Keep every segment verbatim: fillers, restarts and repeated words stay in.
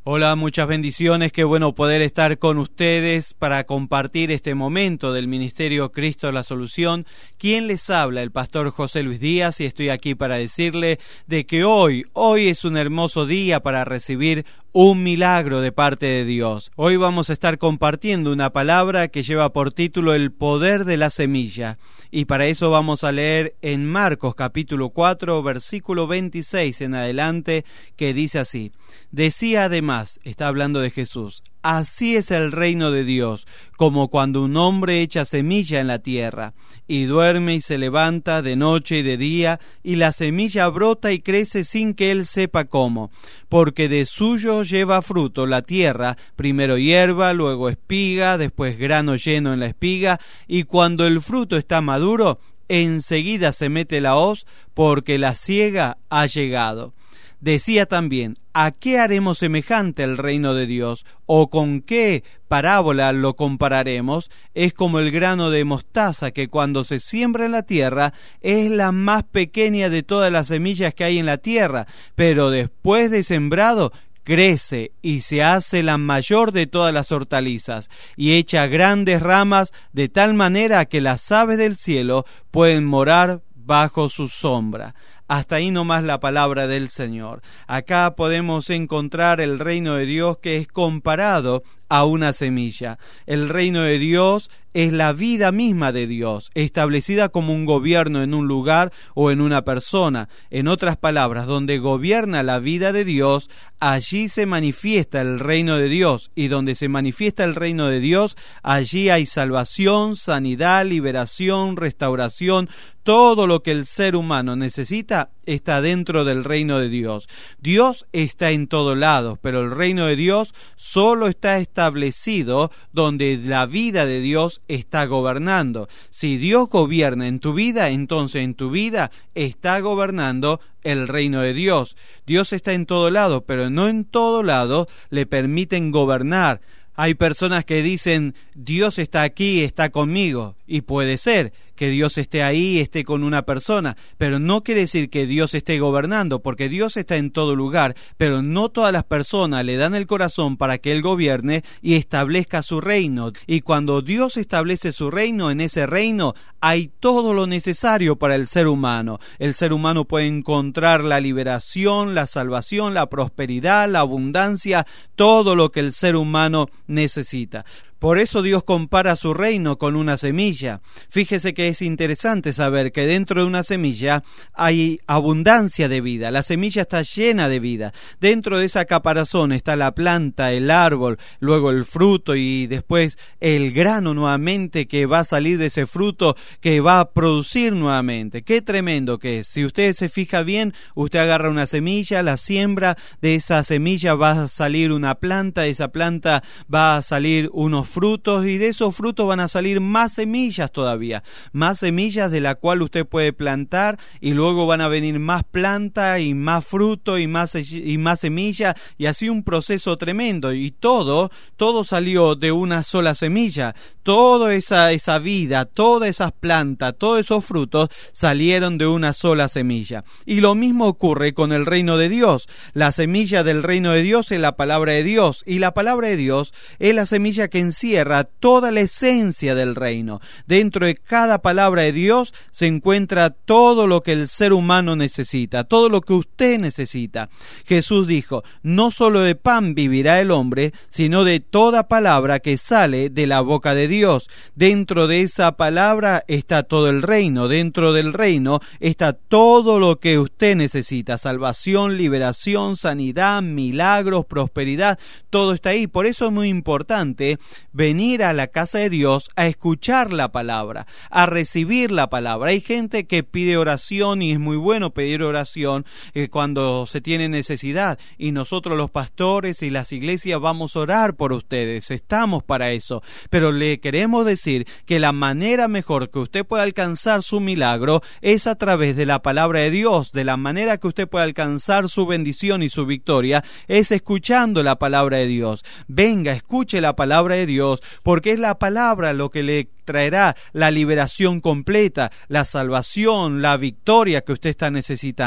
Hola, muchas bendiciones, qué bueno poder estar con ustedes para compartir este momento del Ministerio Cristo la Solución. ¿Quién les habla? El pastor José Luis Díaz, y estoy aquí para decirle de que hoy, hoy es un hermoso día para recibir un milagro de parte de Dios. Hoy vamos a estar compartiendo una palabra que lleva por título El poder de la semilla, y para eso vamos a leer en Marcos capítulo cuatro, versículo veintiséis en adelante, que dice así: decía además, está hablando de Jesús, así es el reino de Dios, como cuando un hombre echa semilla en la tierra, y duerme y se levanta de noche y de día, y la semilla brota y crece sin que él sepa cómo, porque de suyo lleva fruto la tierra, primero hierba, luego espiga, después grano lleno en la espiga, y cuando el fruto está maduro, enseguida se mete la hoz, porque la siega ha llegado. Decía también, ¿a qué haremos semejante el reino de Dios? ¿O con qué parábola lo compararemos? Es como el grano de mostaza que cuando se siembra en la tierra es la más pequeña de todas las semillas que hay en la tierra, pero después de sembrado crece y se hace la mayor de todas las hortalizas y echa grandes ramas de tal manera que las aves del cielo pueden morar bajo su sombra. Hasta ahí nomás la palabra del Señor. Acá podemos encontrar el reino de Dios que es comparado a una semilla. El reino de Dios es la vida misma de Dios, establecida como un gobierno en un lugar o en una persona. En otras palabras, donde gobierna la vida de Dios, allí se manifiesta el reino de Dios, y donde se manifiesta el reino de Dios, allí hay salvación, sanidad, liberación, restauración. Todo lo que el ser humano necesita está dentro del reino de Dios. Dios está en todos lados, pero el reino de Dios solo está establecido donde la vida de Dios está gobernando. Si Dios gobierna en tu vida, entonces en tu vida está gobernando el reino de Dios. Dios está en todo lado, pero no en todo lado le permiten gobernar. Hay personas que dicen, Dios está aquí, está conmigo, y puede ser que Dios esté ahí, esté con una persona, pero no quiere decir que Dios esté gobernando, porque Dios está en todo lugar, pero no todas las personas le dan el corazón para que Él gobierne y establezca su reino. Y cuando Dios establece su reino, en ese reino hay todo lo necesario para el ser humano. El ser humano puede encontrar la liberación, la salvación, la prosperidad, la abundancia, todo lo que el ser humano necesita. Por eso Dios compara su reino con una semilla. Fíjese que es interesante saber que dentro de una semilla hay abundancia de vida. La semilla está llena de vida. Dentro de esa caparazón está la planta, el árbol, luego el fruto y después el grano nuevamente que va a salir de ese fruto que va a producir nuevamente. Qué tremendo que es. Si usted se fija bien, usted agarra una semilla, la siembra, de esa semilla va a salir una planta, de esa planta va a salir unos frutos, y de esos frutos van a salir más semillas todavía, más semillas de la cual usted puede plantar, y luego van a venir más planta y más fruto y más y más semilla, y así un proceso tremendo. Y todo, todo salió de una sola semilla. Toda esa, esa vida, todas esas plantas, todos esos frutos salieron de una sola semilla. Y lo mismo ocurre con el reino de Dios. La semilla del reino de Dios es la palabra de Dios, y la palabra de Dios es la semilla que encierra toda la esencia del reino. Dentro de cada palabra de Dios se encuentra todo lo que el ser humano necesita, todo lo que usted necesita. Jesús dijo, no solo de pan vivirá el hombre, sino de toda palabra que sale de la boca de Dios. Dentro de esa palabra está todo el reino, dentro del reino está todo lo que usted necesita, salvación, liberación, sanidad, milagros, prosperidad, todo está ahí. Por eso es muy importante venir a la casa de Dios a escuchar la palabra, a recibir la palabra. Hay gente que pide oración, y es muy bueno pedir oración eh, cuando se tiene necesidad, y nosotros los pastores y las iglesias vamos a orar por ustedes, estamos para eso, pero le queremos decir que la manera mejor que usted pueda alcanzar su milagro es a través de la palabra de Dios. De la manera que usted pueda alcanzar su bendición y su victoria es escuchando la palabra de Dios. Venga, escuche la palabra de Dios, porque es la palabra lo que le traerá la liberación completa, la salvación, la victoria que usted está necesitando.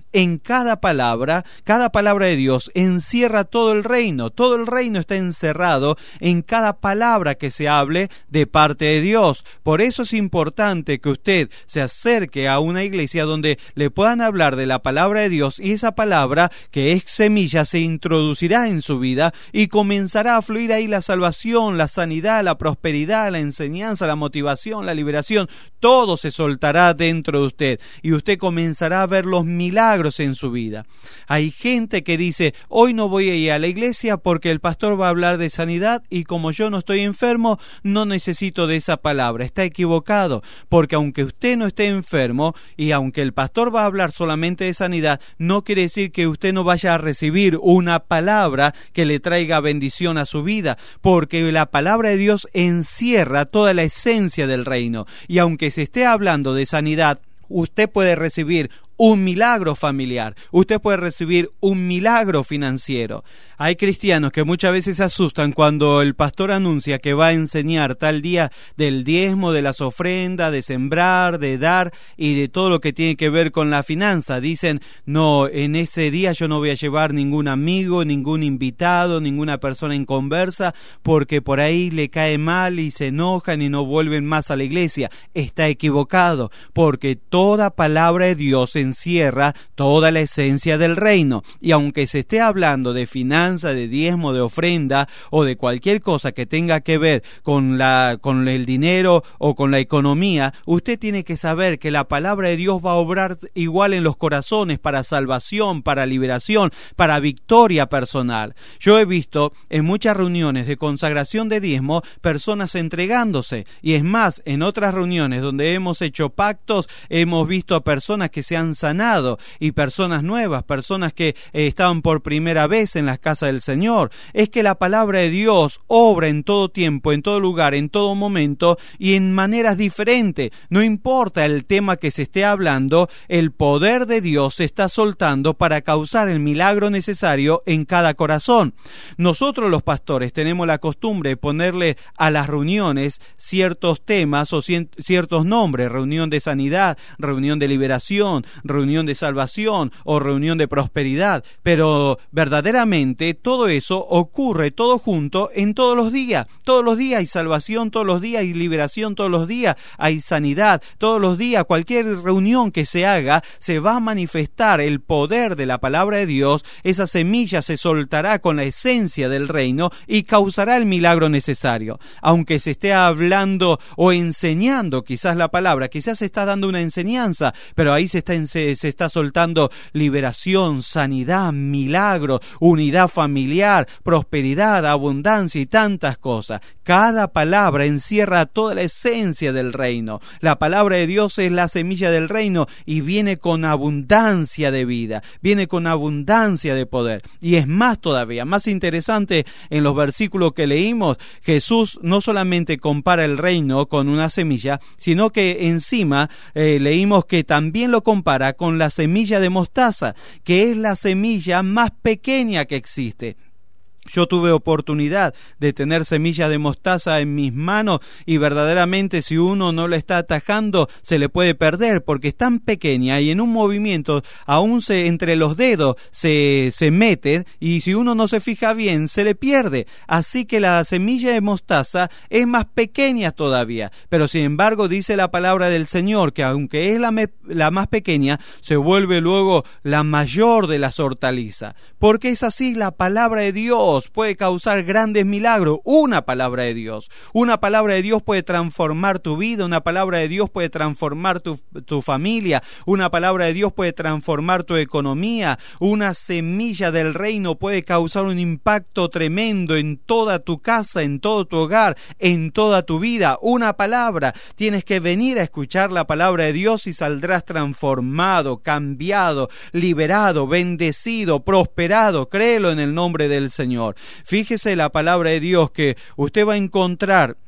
en cada palabra, cada palabra de Dios encierra todo el reino, todo el reino está encerrado en cada palabra que se hable de parte de Dios. Por eso es importante que usted se acerque a una iglesia donde le puedan hablar de la palabra de Dios, y esa palabra que es semilla se introducirá en su vida y comenzará a fluir ahí la salvación, la sanidad, la prosperidad, la enseñanza, la motivación, la liberación. Todo se soltará dentro de usted y usted comenzará a ver los milagros en su vida. Hay gente que dice: hoy no voy a ir a la iglesia porque el pastor va a hablar de sanidad y como yo no estoy enfermo, no necesito de esa palabra. Está equivocado, porque aunque usted no esté enfermo y aunque el pastor va a hablar solamente de sanidad, no quiere decir que usted no vaya a recibir una palabra que le traiga bendición a su vida, porque la palabra de Dios encierra toda la esencia del reino. Y aunque se esté hablando de sanidad, usted puede recibir un milagro familiar, usted puede recibir un milagro financiero. Hay cristianos que muchas veces se asustan cuando el pastor anuncia que va a enseñar tal día del diezmo, de las ofrendas, de sembrar, de dar y de todo lo que tiene que ver con la finanza. Dicen: no, en ese día yo no voy a llevar ningún amigo, ningún invitado, ninguna persona en conversa, porque por ahí le cae mal y se enojan y no vuelven más a la iglesia. Está equivocado, porque toda palabra de Dios encierra toda la esencia del reino. Y aunque se esté hablando de finanzas, de diezmo, de ofrenda o de cualquier cosa que tenga que ver con la con el dinero o con la economía, usted tiene que saber que la palabra de Dios va a obrar igual en los corazones para salvación, para liberación, para victoria personal. Yo he visto en muchas reuniones de consagración de diezmo personas entregándose, y es más, en otras reuniones donde hemos hecho pactos hemos visto a personas que se han sanado y personas nuevas, personas que eh, estaban por primera vez en las casas del Señor. Es que la palabra de Dios obra en todo tiempo, en todo lugar, en todo momento y en maneras diferentes. No importa el tema que se esté hablando, el poder de Dios se está soltando para causar el milagro necesario en cada corazón. Nosotros los pastores tenemos la costumbre de ponerle a las reuniones ciertos temas o ciertos nombres: reunión de sanidad, reunión de liberación, reunión de salvación o reunión de prosperidad. Pero verdaderamente todo eso ocurre todo junto en todos los días. Todos los días hay salvación, todos los días hay liberación, todos los días hay sanidad, todos los días cualquier reunión que se haga se va a manifestar el poder de la palabra de Dios. Esa semilla se soltará con la esencia del reino y causará el milagro necesario. Aunque se esté hablando o enseñando quizás la palabra, quizás se está dando una enseñanza, pero ahí se está, se, se está soltando liberación, sanidad, milagro, unidad familiar, prosperidad, abundancia y tantas cosas. Cada palabra encierra toda la esencia del reino. La palabra de Dios es la semilla del reino y viene con abundancia de vida, viene con abundancia de poder. Y es más todavía, más interesante, en los versículos que leímos, Jesús no solamente compara el reino con una semilla, sino que encima eh, leímos que también lo compara con la semilla de mostaza, que es la semilla más pequeña que existe. Yo tuve oportunidad de tener semilla de mostaza en mis manos y verdaderamente si uno no la está atajando se le puede perder porque es tan pequeña y en un movimiento aún se, entre los dedos se, se mete y si uno no se fija bien se le pierde. Así que la semilla de mostaza es más pequeña todavía, pero sin embargo dice la palabra del Señor que aunque es la, me, la más pequeña se vuelve luego la mayor de las hortalizas, porque es así. La palabra de Dios puede causar grandes milagros. Una palabra de Dios. Una palabra de Dios puede transformar tu vida. Una palabra de Dios puede transformar tu, tu familia. Una palabra de Dios puede transformar tu economía. Una semilla del reino puede causar un impacto tremendo en toda tu casa, en todo tu hogar, en toda tu vida. Una palabra. Tienes que venir a escuchar la palabra de Dios y saldrás transformado, cambiado, liberado, bendecido, prosperado. Créelo en el nombre del Señor. Fíjese la palabra de Dios que usted va a encontrar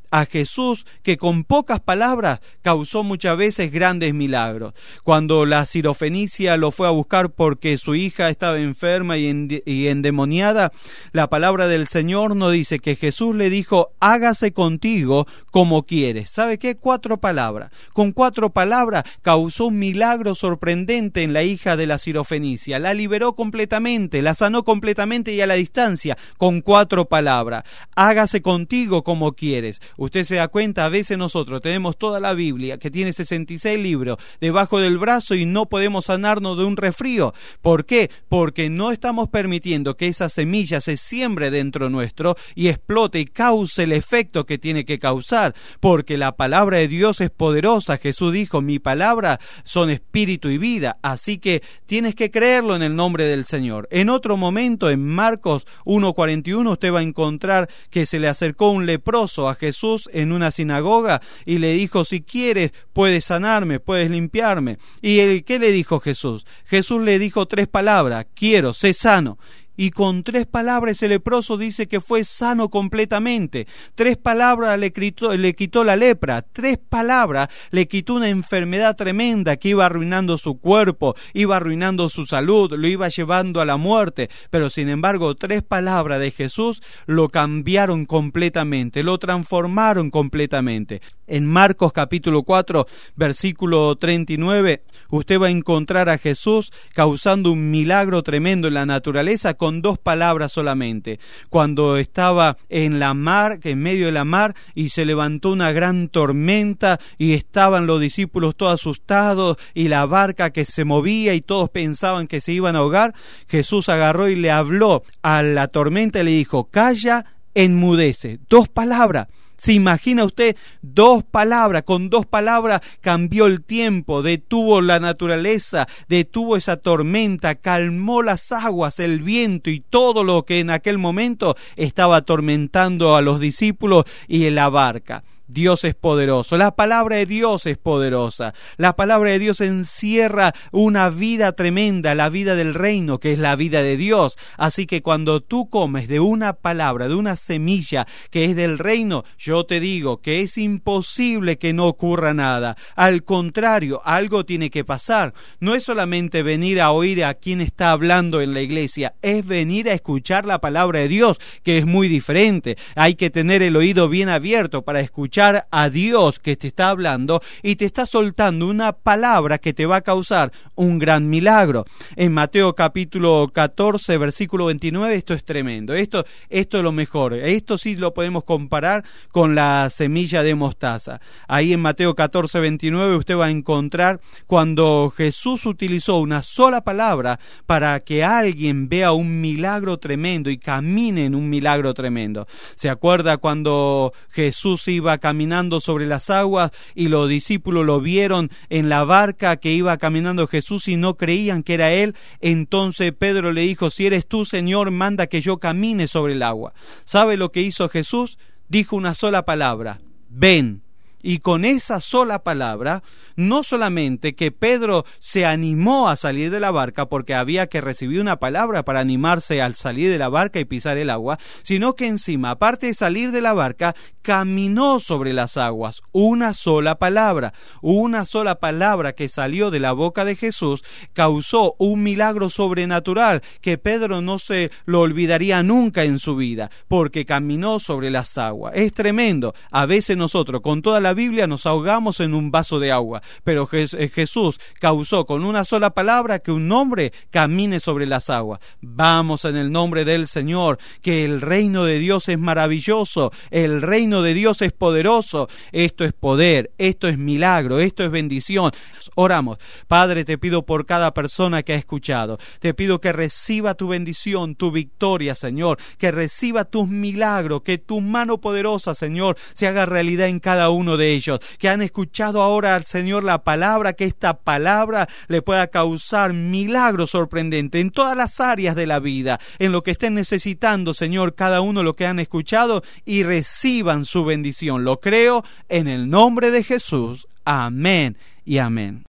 a Jesús, que con pocas palabras causó muchas veces grandes milagros. Cuando la sirofenicia lo fue a buscar porque su hija estaba enferma y, en, y endemoniada, la palabra del Señor nos dice que Jesús le dijo: hágase contigo como quieres. ¿Sabe qué? Cuatro palabras. Con cuatro palabras causó un milagro sorprendente en la hija de la sirofenicia. La liberó completamente, la sanó completamente y a la distancia, con cuatro palabras. Hágase contigo como quieres. Usted se da cuenta, a veces nosotros tenemos toda la Biblia, que tiene sesenta y seis libros, debajo del brazo y no podemos sanarnos de un resfrío. ¿Por qué? Porque no estamos permitiendo que esa semilla se siembre dentro nuestro y explote y cause el efecto que tiene que causar. Porque la palabra de Dios es poderosa. Jesús dijo: mi palabra son espíritu y vida. Así que tienes que creerlo en el nombre del Señor. En otro momento, en Marcos uno cuarenta y uno, usted va a encontrar que se le acercó un leproso a Jesús en una sinagoga y le dijo: si quieres, puedes sanarme, puedes limpiarme. ¿Y el, qué le dijo Jesús? Jesús le dijo tres palabras: quiero, sé sano. Y con tres palabras ese leproso dice que fue sano completamente. Tres palabras le quitó, le quitó la lepra. Tres palabras le quitó una enfermedad tremenda que iba arruinando su cuerpo, iba arruinando su salud, lo iba llevando a la muerte. Pero sin embargo, tres palabras de Jesús lo cambiaron completamente, lo transformaron completamente. En Marcos capítulo cuatro, versículo treinta y nueve, usted va a encontrar a Jesús causando un milagro tremendo en la naturaleza con dos palabras solamente. Cuando estaba en la mar, que en medio de la mar, y se levantó una gran tormenta y estaban los discípulos todos asustados y la barca que se movía y todos pensaban que se iban a ahogar, Jesús agarró y le habló a la tormenta y le dijo: calla, enmudece. Dos palabras. ¿Se imagina usted? Dos palabras, con dos palabras cambió el tiempo, detuvo la naturaleza, detuvo esa tormenta, calmó las aguas, el viento y todo lo que en aquel momento estaba atormentando a los discípulos y en la barca. Dios es poderoso, la palabra de Dios es poderosa, la palabra de Dios encierra una vida tremenda, la vida del reino, que es la vida de Dios. Así que cuando tú comes de una palabra, de una semilla que es del reino, yo te digo que es imposible que no ocurra nada. Al contrario, algo tiene que pasar. No es solamente venir a oír a quien está hablando en la iglesia, es venir a escuchar la palabra de Dios, que es muy diferente. Hay que tener el oído bien abierto para escuchar a Dios que te está hablando y te está soltando una palabra que te va a causar un gran milagro. En Mateo capítulo catorce, versículo veintinueve, esto es tremendo. Esto, esto es lo mejor. Esto sí lo podemos comparar con la semilla de mostaza. Ahí en Mateo catorce, veintinueve usted va a encontrar cuando Jesús utilizó una sola palabra para que alguien vea un milagro tremendo y camine en un milagro tremendo. ¿Se acuerda cuando Jesús iba caminando caminando sobre las aguas y los discípulos lo vieron en la barca que iba caminando Jesús y no creían que era él? Entonces Pedro le dijo: si eres tú, Señor, manda que yo camine sobre el agua. ¿Sabe lo que hizo Jesús? Dijo una sola palabra: ven. Y con esa sola palabra, no solamente que Pedro se animó a salir de la barca, porque había que recibir una palabra para animarse al salir de la barca y pisar el agua, sino que encima, aparte de salir de la barca, caminó sobre las aguas. Una sola palabra, una sola palabra que salió de la boca de Jesús causó un milagro sobrenatural que Pedro no se lo olvidaría nunca en su vida, porque caminó sobre las aguas. Es tremendo. A veces nosotros con toda la Biblia nos ahogamos en un vaso de agua, pero Jesús causó con una sola palabra que un hombre camine sobre las aguas. Vamos en el nombre del Señor, que el reino de Dios es maravilloso, el reino de Dios es poderoso. Esto es poder, esto es milagro, esto es bendición. Oramos. Padre, te pido por cada persona que ha escuchado, te pido que reciba tu bendición, tu victoria, Señor, que reciba tus milagros, que tu mano poderosa, Señor, se haga realidad en cada uno de ellos, que han escuchado ahora al Señor la palabra, que esta palabra le pueda causar milagros sorprendentes en todas las áreas de la vida, en lo que estén necesitando, Señor, cada uno lo que han escuchado, y reciban su bendición. Lo creo en el nombre de Jesús. Amén y amén.